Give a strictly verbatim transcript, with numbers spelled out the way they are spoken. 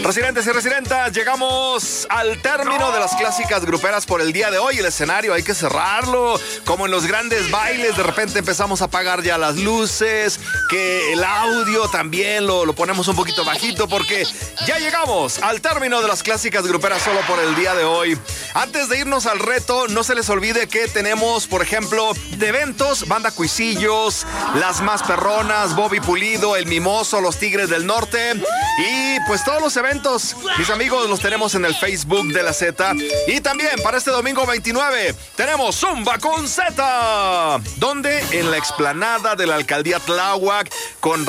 Residentes y residentas, llegamos al término de las clásicas gruperas por el día de hoy. El escenario hay que cerrarlo, como en los grandes bailes. De repente empezamos a apagar ya las luces, que el audio también lo, lo ponemos un poquito bajito, porque ya llegamos al término de las clásicas gruperas solo por el día de hoy. Antes de irnos al reto, no se les olvide que tenemos, por ejemplo, de eventos, Banda Cuisillos, Las Más Perronas, Bobby Pulido, El Mimoso, Los Tigres del Norte y pues todos los eventos, mis amigos, los tenemos en el Facebook de la Z. Y también para este domingo veintinueve tenemos Zumba con Z, donde en la explanada de la Alcaldía Tláhuac, con